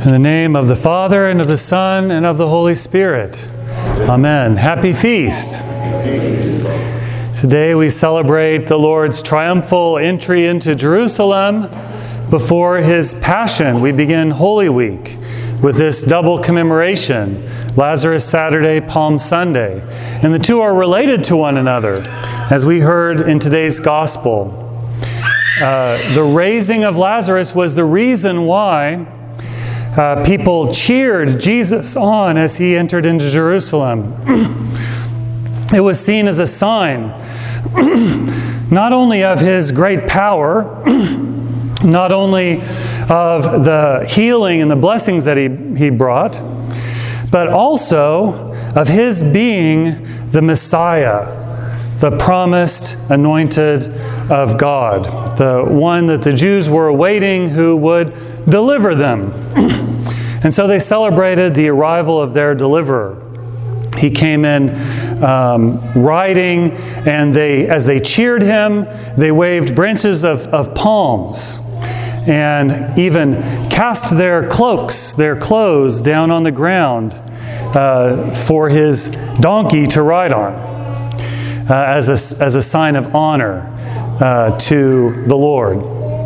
In the name of the Father, and of the Son, and of the Holy Spirit. Amen. Happy feast. Today we celebrate the Lord's triumphal entry into Jerusalem before His Passion. We begin Holy Week with this double commemoration, Lazarus Saturday, Palm Sunday. And the two are related to one another, as we heard in today's Gospel. The raising of Lazarus was the reason why people cheered Jesus on as He entered into Jerusalem. It was seen as a sign not only of His great power, not only of the healing and the blessings that He brought, but also of His being the Messiah, the promised anointed of God, the one that the Jews were awaiting who would deliver them. And so they celebrated the arrival of their deliverer. He came in riding, and as they cheered Him, they waved branches of palms and even cast their clothes down on the ground for His donkey to ride on as a sign of honor to the Lord.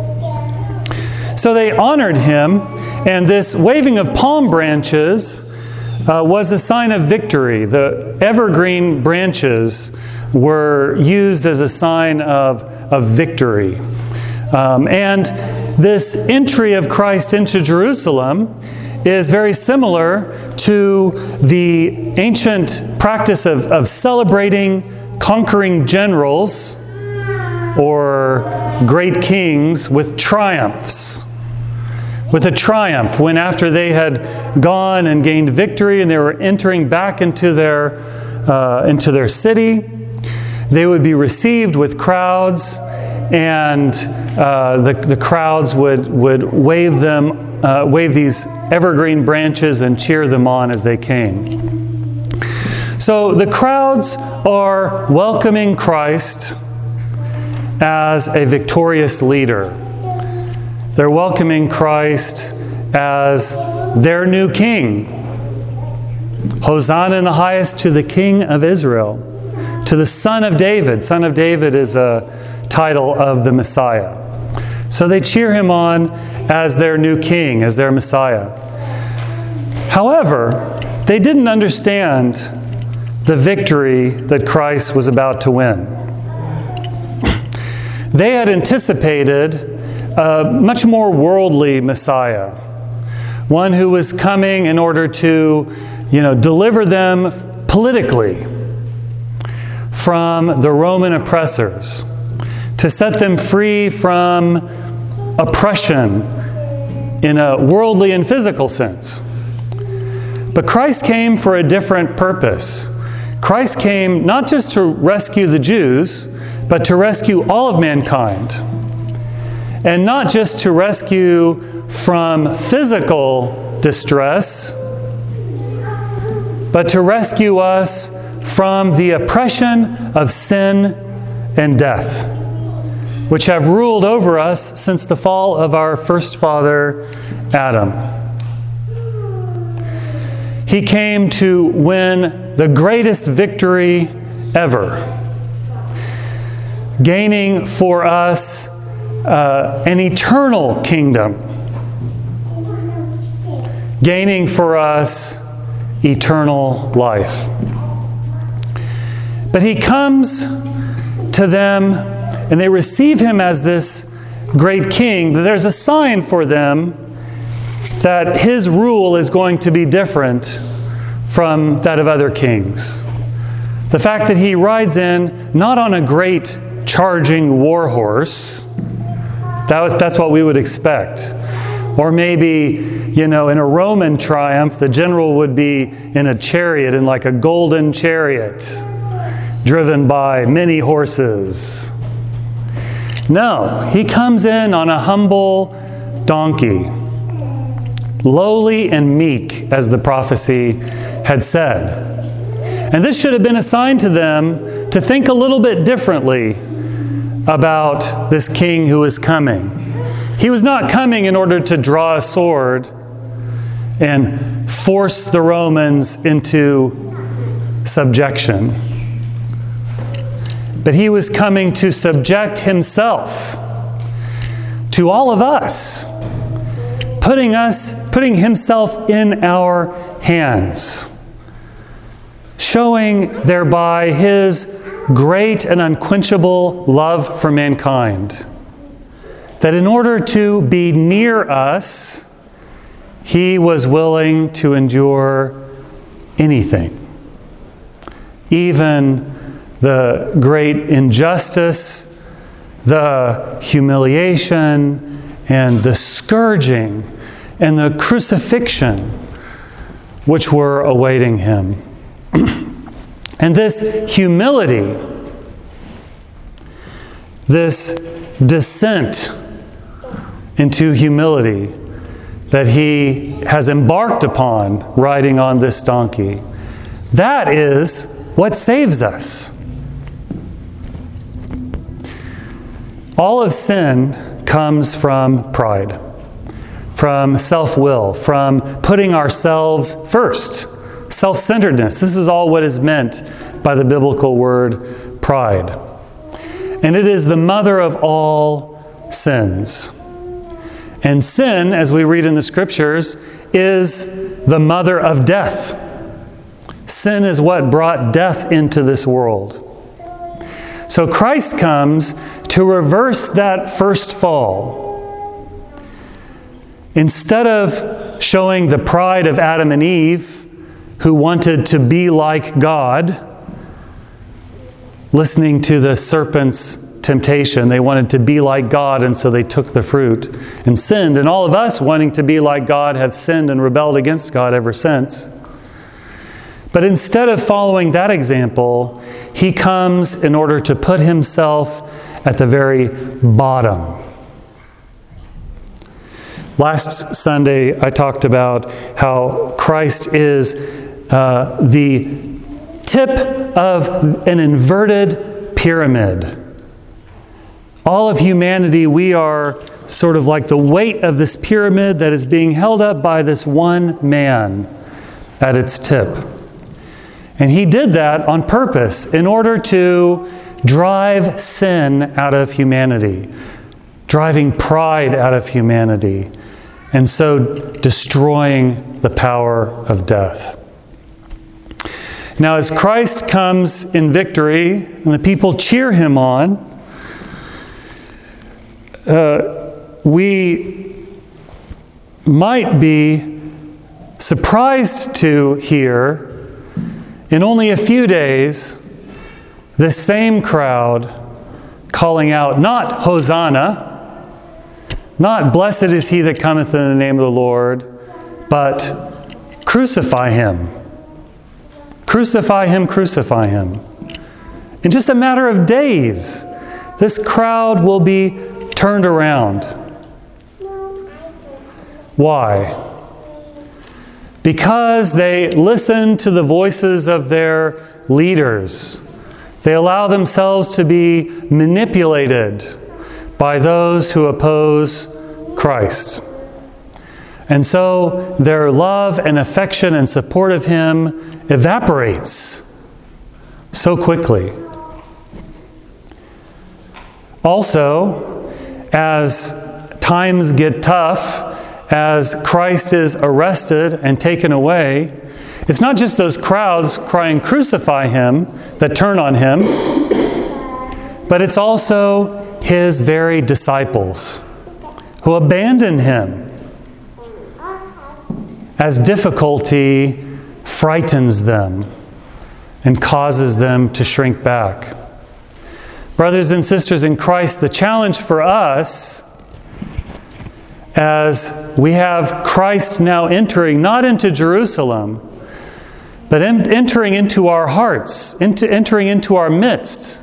So they honored Him, and this waving of palm branches was a sign of victory. The evergreen branches were used as a sign of victory. And this entry of Christ into Jerusalem is very similar to the ancient practice of celebrating conquering generals or great kings with triumphs. With a triumph, when after they had gone and gained victory and they were entering back into their city, they would be received with crowds, and the crowds would wave these evergreen branches and cheer them on as they came. So the crowds are welcoming Christ as a victorious leader. They're welcoming Christ as their new king. Hosanna in the highest to the King of Israel, to the Son of David. Son of David is a title of the Messiah. So they cheer Him on as their new king, as their Messiah. However, they didn't understand the victory that Christ was about to win. They had anticipated a much more worldly Messiah, one who was coming in order to, deliver them politically from the Roman oppressors, to set them free from oppression in a worldly and physical sense. But Christ came for a different purpose. Christ came not just to rescue the Jews, but to rescue all of mankind. And not just to rescue from physical distress, but to rescue us from the oppression of sin and death, which have ruled over us since the fall of our first father, Adam. He came to win the greatest victory ever, gaining for us an eternal kingdom, gaining for us eternal life. But He comes to them, and they receive Him as this great king. There's a sign for them that His rule is going to be different from that of other kings. The fact that He rides in not on a great charging war horse. That's what we would expect. Or maybe, in a Roman triumph, the general would be in a chariot, in like a golden chariot, driven by many horses. No, He comes in on a humble donkey, lowly and meek, as the prophecy had said. And this should have been a sign to them to think a little bit differently about this king who was coming. He was not coming in order to draw a sword. and force the Romans into subjection. But he was coming to subject himself to all of us, putting himself in our hands, showing thereby his great and unquenchable love for mankind. That in order to be near us, he was willing to endure anything, even the great injustice, the humiliation, and the scourging, and the crucifixion which were awaiting him. And this humility, this descent into humility that he has embarked upon riding on this donkey, that is what saves us. All of sin comes from pride, from self-will, from putting ourselves first, self-centeredness. This is all what is meant by the biblical word pride. And it is the mother of all sins. And sin, as we read in the Scriptures, is the mother of death. Sin is what brought death into this world. So Christ comes to reverse that first fall. Instead of showing the pride of Adam and Eve, who wanted to be like God, listening to the serpent's temptation, they wanted to be like God, and so they took the fruit and sinned. And all of us wanting to be like God have sinned and rebelled against God ever since. But instead of following that example, he comes in order to put himself at the very bottom. Last Sunday, I talked about how Christ is the tip of an inverted pyramid. All of humanity, we are sort of like the weight of this pyramid that is being held up by this one man at its tip. And he did that on purpose in order to drive sin out of humanity, driving pride out of humanity, and so destroying the power of death. Now, as Christ comes in victory and the people cheer him on, we might be surprised to hear in only a few days this same crowd calling out, not Hosanna, not blessed is he that cometh in the name of the Lord, but crucify him. Crucify him, crucify him. In just a matter of days, this crowd will be turned around. Why? Because they listen to the voices of their leaders. They allow themselves to be manipulated by those who oppose Christ. And so their love and affection and support of him evaporates so quickly. Also, as times get tough, as Christ is arrested and taken away, it's not just those crowds crying, "Crucify him," that turn on him, but it's also his very disciples who abandon him as difficulty frightens them and causes them to shrink back. Brothers and sisters in Christ, the challenge for us, as we have Christ now entering, not into Jerusalem, but entering into our hearts, entering into our midst,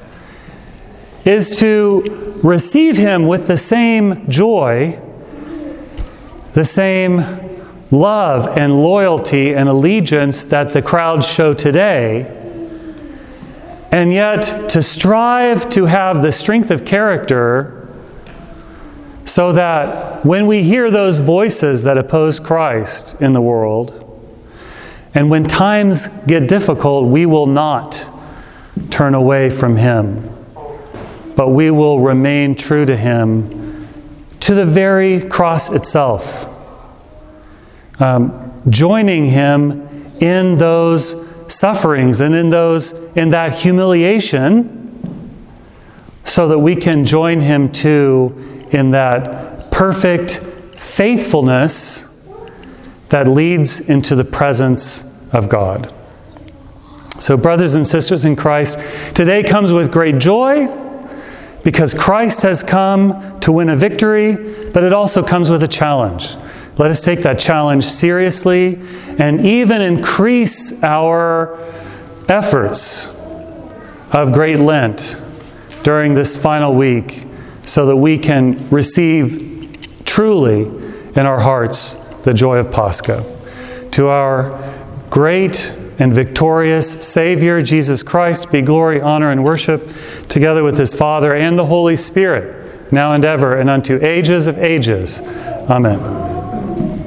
is to receive him with the same joy, the same love and loyalty and allegiance that the crowds show today, and yet to strive to have the strength of character so that when we hear those voices that oppose Christ in the world, and when times get difficult, we will not turn away from Him, but we will remain true to Him to the very cross itself, joining Him in those sufferings and in that humiliation, so that we can join Him too in that perfect faithfulness that leads into the presence of God. So, brothers and sisters in Christ, today comes with great joy because Christ has come to win a victory, but it also comes with a challenge. Let us take that challenge seriously and even increase our efforts of Great Lent during this final week so that we can receive truly in our hearts the joy of Pascha. To our great and victorious Savior, Jesus Christ, be glory, honor, and worship, together with His Father and the Holy Spirit, now and ever, and unto ages of ages. Amen.